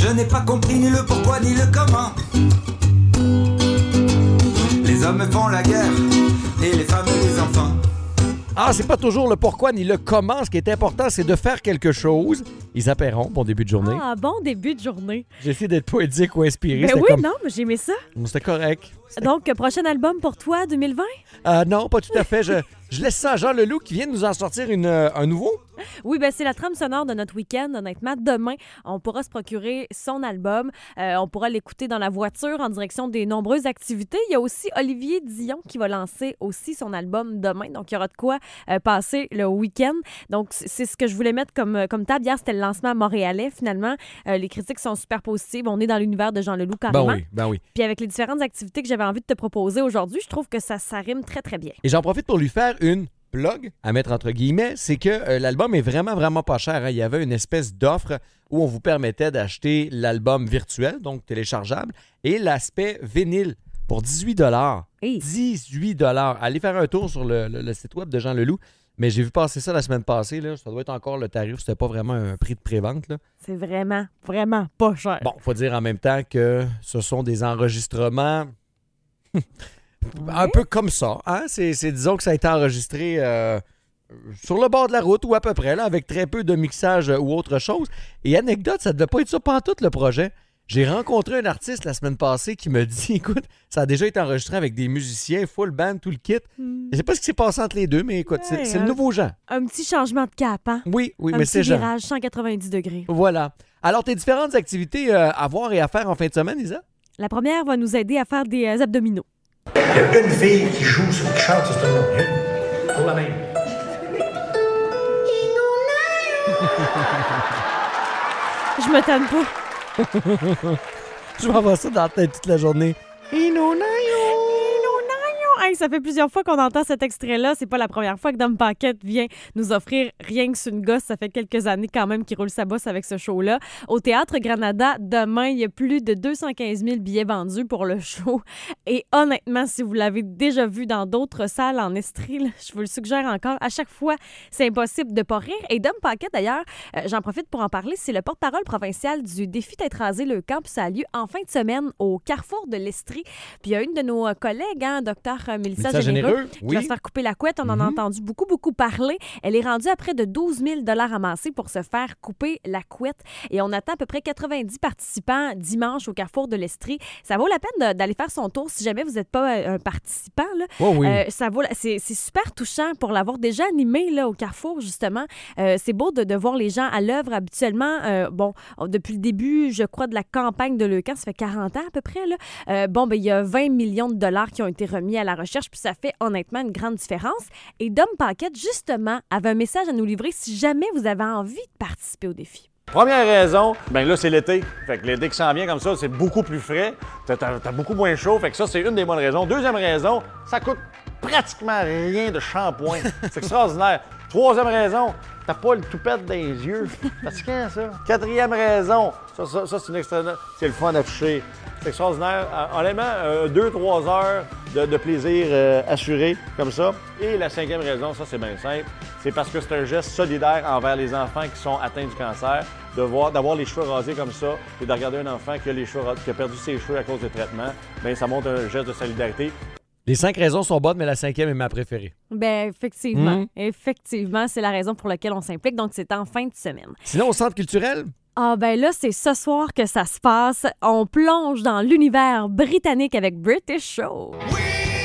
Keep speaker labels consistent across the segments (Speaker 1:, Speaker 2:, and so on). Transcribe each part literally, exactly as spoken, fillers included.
Speaker 1: Je n'ai pas compris ni le pourquoi ni le comment. Les hommes font la guerre et les femmes les enfants.
Speaker 2: Ah, c'est pas toujours le pourquoi ni le comment. Ce qui est important, c'est de faire quelque chose. Isa Perron, bon début de journée.
Speaker 3: Ah, bon début de journée.
Speaker 2: J'ai essayé d'être poétique ou inspiré.
Speaker 3: Ben
Speaker 2: C'était
Speaker 3: oui,
Speaker 2: comme...
Speaker 3: non, mais j'ai aimé ça.
Speaker 2: C'était correct. C'était...
Speaker 3: Donc, prochain album pour toi, deux mille vingt?
Speaker 2: Euh, non, pas tout à fait. Je, je laisse ça à Jean Leloup qui vient de nous en sortir une, euh, un nouveau.
Speaker 3: Oui, ben c'est la trame sonore de notre week-end. Honnêtement, demain, on pourra se procurer son album. Euh, on pourra l'écouter dans la voiture en direction des nombreuses activités. Il y a aussi Olivier Dion qui va lancer aussi son album demain. Donc, il y aura de quoi euh, passer le week-end. Donc, c'est ce que je voulais mettre comme, comme table. Hier, c'était le lancement montréalais, finalement. Euh, les critiques sont super positives. On est dans l'univers de Jean Leloup, carrément.
Speaker 2: Ben oui, ben oui.
Speaker 3: Puis avec les différentes activités que j'avais envie de te proposer aujourd'hui, je trouve que ça, ça rime très, très bien.
Speaker 2: Et j'en profite pour lui faire une plug, à mettre entre guillemets, c'est que euh, l'album est vraiment, vraiment pas cher. Hein. Il y avait une espèce d'offre où on vous permettait d'acheter l'album virtuel, donc téléchargeable, et l'aspect vinyle pour dix-huit dollars.
Speaker 3: Hey.
Speaker 2: dix-huit dollars. Allez faire un tour sur le, le, le site web de Jean Leloup. Mais j'ai vu passer ça la semaine passée. Là. Ça doit être encore le tarif. C'était pas vraiment un prix de prévente. Là.
Speaker 3: C'est vraiment, vraiment pas cher.
Speaker 2: Bon, faut dire en même temps que ce sont des enregistrements un peu comme ça. Hein? C'est, c'est, disons que ça a été enregistré euh, sur le bord de la route ou à peu près, là, avec très peu de mixage ou autre chose. Et anecdote, ça devait pas être ça pantoute le projet. J'ai rencontré un artiste la semaine passée qui me dit, écoute, ça a déjà été enregistré avec des musiciens, full band, tout le kit. Mm. Je sais pas ce qui s'est passé entre les deux, mais écoute,
Speaker 3: ouais,
Speaker 2: c'est, c'est
Speaker 3: un,
Speaker 2: le nouveau Jean.
Speaker 3: Un petit changement de cap, hein?
Speaker 2: Oui, oui,
Speaker 3: un
Speaker 2: mais c'est Jean.
Speaker 3: Un petit virage cent quatre-vingt-dix degrés.
Speaker 2: Voilà. Alors, tes différentes activités euh, à voir et à faire en fin de semaine, Isa?
Speaker 3: La première va nous aider à faire des euh, abdominaux.
Speaker 4: Il y a une fille qui joue, sur, qui chante sur ce nom. Une. Pour la même.
Speaker 3: Je me tanne pas.
Speaker 2: Je vais avoir ça dans la tête toute la journée. Inonayo!
Speaker 3: Hey, ça fait plusieurs fois qu'on entend cet extrait-là. C'est pas la première fois que Dom Paquette vient nous offrir rien que sur une gosse. Ça fait quelques années quand même qu'il roule sa bosse avec ce show-là. Au Théâtre Granada, demain, il y a plus de deux cent quinze mille billets vendus pour le show. Et honnêtement, si vous l'avez déjà vu dans d'autres salles en Estrie, là, je vous le suggère encore. À chaque fois, c'est impossible de pas rire. Et Dom Paquette, d'ailleurs, euh, j'en profite pour en parler, c'est le porte-parole provincial du défi d'être rasé le camp. Puis ça a lieu en fin de semaine au Carrefour de l'Estrie. Puis il y a une de nos collègues, hein, docteur Mélissa, Mélissa Généreux, Généreux qui oui. va se faire couper la couette. On mm-hmm. en a entendu beaucoup, beaucoup parler. Elle est rendue à près de douze mille dollars amassés pour se faire couper la couette. Et on attend à peu près quatre-vingt-dix participants dimanche au Carrefour de l'Estrie. Ça vaut la peine de, d'aller faire son tour si jamais vous n'êtes pas un participant. Là.
Speaker 2: Oh oui.
Speaker 3: euh, ça vaut, c'est, c'est super touchant pour l'avoir déjà animé là, au Carrefour, justement. Euh, c'est beau de, de voir les gens à l'œuvre habituellement. Euh, bon, depuis le début, je crois, de la campagne de Leucan, ça fait quarante ans à peu près. Là. Euh, bon, ben il y a vingt millions de dollars qui ont été remis à la recherche, puis ça fait honnêtement une grande différence. Et Dom Paquette, justement, avait un message à nous livrer si jamais vous avez envie de participer au défi.
Speaker 5: Première raison, bien là, c'est l'été. Fait que l'été qui s'en vient comme ça, c'est beaucoup plus frais. T'as, t'as, t'as beaucoup moins chaud. Fait que ça, c'est une des bonnes raisons. Deuxième raison, ça coûte pratiquement rien de shampoing. C'est extraordinaire. Troisième raison, t'as pas le toupette dans les yeux. C'est fatigant, ça. Quatrième raison, ça, ça, ça c'est une extra... c'est le fun à toucher. C'est extraordinaire. Euh, honnêtement, euh, deux, trois heures de, de plaisir euh, assuré, comme ça. Et la cinquième raison, ça, c'est bien simple. C'est parce que c'est un geste solidaire envers les enfants qui sont atteints du cancer. De voir, d'avoir les cheveux rasés comme ça et de regarder un enfant qui a, les cheveux, qui a perdu ses cheveux à cause des traitements, bien, ça montre un geste de solidarité.
Speaker 2: Les cinq raisons sont bonnes, mais la cinquième est ma préférée.
Speaker 3: Bien, effectivement.
Speaker 2: Mmh.
Speaker 3: Effectivement, c'est la raison pour laquelle on s'implique. Donc, c'est en fin de semaine.
Speaker 2: Sinon, au Centre culturel?
Speaker 3: Ah, ben là, c'est ce soir que ça se passe. On plonge dans l'univers britannique avec British Show. Oui!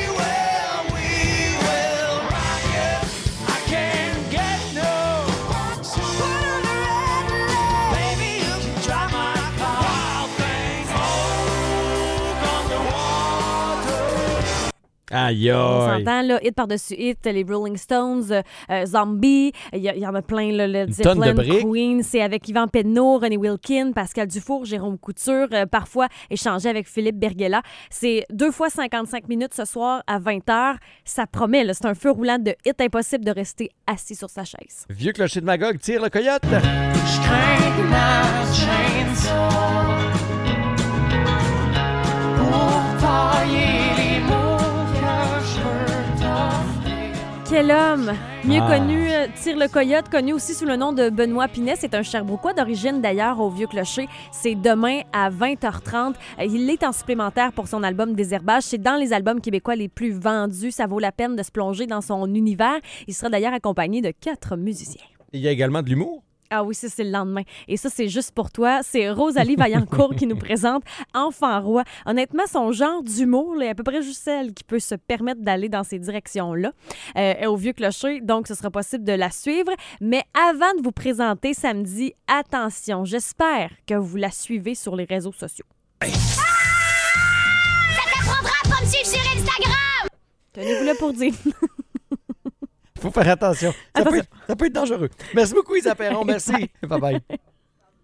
Speaker 2: Aïe, aïe.
Speaker 3: On s'entend, là, hit par-dessus hit, les Rolling Stones, euh, Zombie, il y, y en a plein, là, le Zeppelin, Queen, c'est avec Yvan Penneau, René Wilkin, Pascal Dufour, Jérôme Couture, euh, parfois échangé avec Philippe Berguela. C'est deux fois cinquante-cinq minutes ce soir à vingt heures. Ça promet, là, c'est un feu roulant de hit, impossible de rester assis sur sa chaise.
Speaker 2: Vieux clocher de Magog, tire le coyote.
Speaker 3: Quel homme! Mieux
Speaker 2: Ah.
Speaker 3: connu, euh, Tire le Coyote, connu aussi sous le nom de Benoît Pinet. C'est un Sherbrookeois d'origine d'ailleurs au Vieux-Clocher. C'est demain à vingt heures trente. Euh, Il est en supplémentaire pour son album Désherbage. C'est dans les albums québécois les plus vendus. Ça vaut la peine de se plonger dans son univers. Il sera d'ailleurs accompagné de quatre musiciens.
Speaker 2: Il y a également de l'humour.
Speaker 3: Ah oui, ça, c'est le lendemain. Et ça, c'est juste pour toi. C'est Rosalie Vaillancourt qui nous présente Enfant Roi. Honnêtement, son genre d'humour, là, est à peu près juste celle qui peut se permettre d'aller dans ces directions-là. Euh, au Vieux-Clocher, donc ce sera possible de la suivre. Mais avant de vous présenter samedi, attention, j'espère que vous la suivez sur les réseaux sociaux.
Speaker 6: Ça t'apprendra à pas me suivre sur Instagram!
Speaker 3: Tenez-vous là pour dire.
Speaker 2: Faut faire attention. Ça,
Speaker 3: Attention.
Speaker 2: Peut être, ça peut être dangereux. Merci beaucoup, Isa Perron. Merci. Bye bye.